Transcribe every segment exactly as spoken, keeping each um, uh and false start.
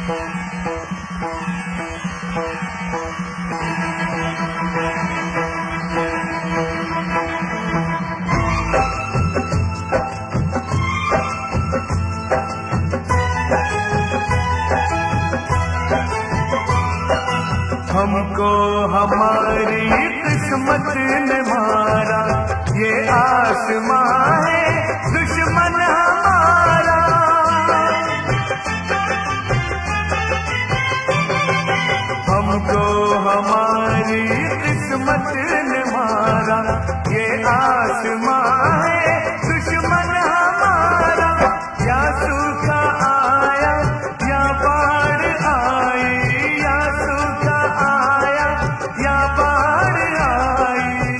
हमको हमारी किस्मत ने मारा, ये आसमां है दुश्मन हमारा। हमको हमारी किस्मत ने मारा, ये आसमां है दुश्मन हमारा। या सूखा आया या बाढ़ आई, या सूखा आया या बाढ़ आई।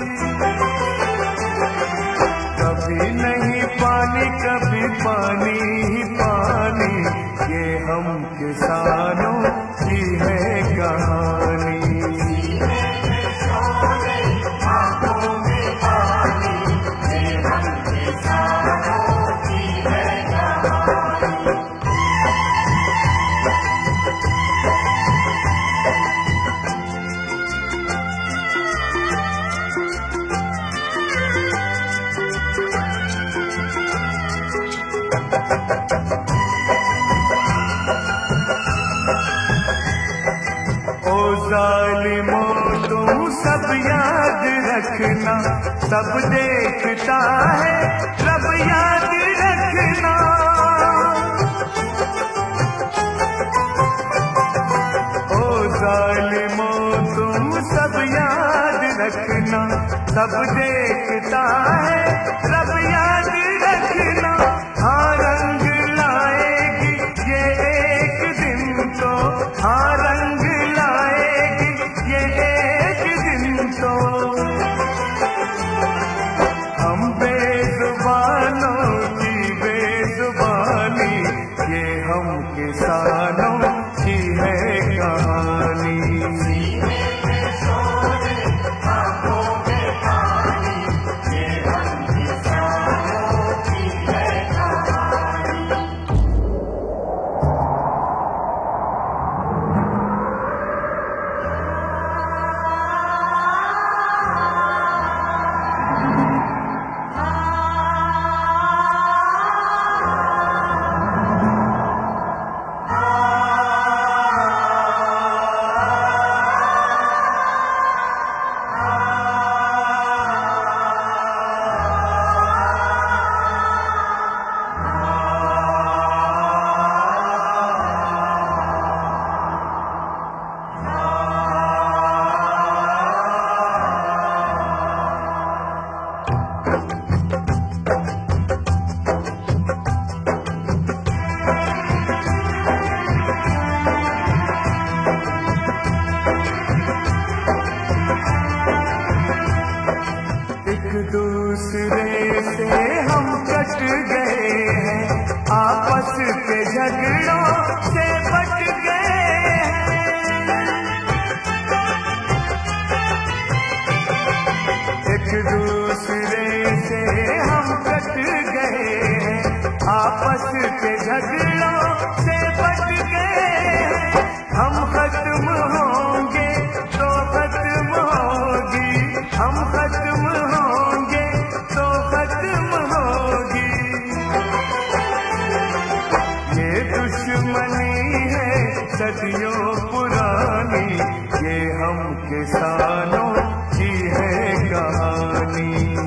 कभी नहीं पानी कभी पानी ही पानी, ये हम किसानों की है कहानी। जालिमों तुम सब याद रखना, सब देखता है रब याद रखना। ओ जालिमों तुम सब याद रखना, सब देखता है रब याद रखना। हाँ रंग लाएगी ये एक दिन तो, हाँ रंग ये एक दिन तो। हम बेजुबानों की बेजुबानी, ये हम किसानों की है कहानी। दूसरे से हम कट गए हैं, आपस के झगड़ों से बच गए हैं। एक दूसरे से हम कट गए हैं, आपस के झगड़ों से बच गए हैं। हम खत्म होंगे तो खत्म होगी, हम खत्म होंगे तो खत्म होगी। ये दुश्मनी है सदियों पुरानी, ये हम किसानों की है कहानी।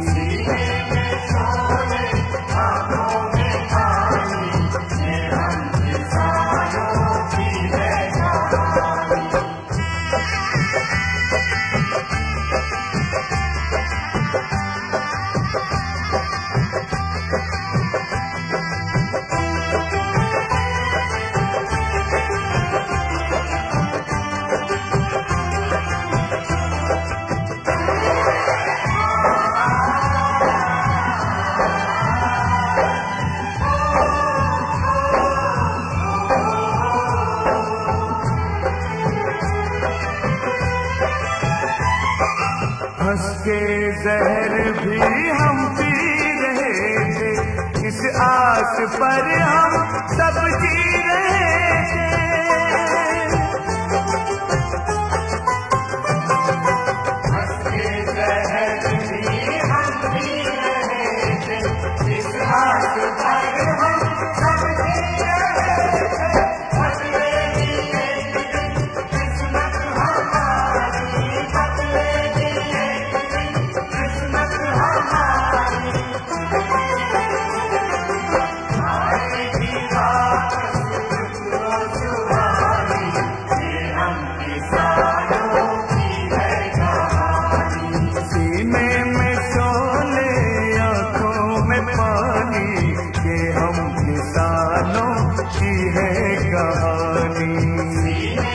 हंस के जहर भी हम पी रहे थे, इस आस पर हम सब जी रहे थे। कहानी। सीने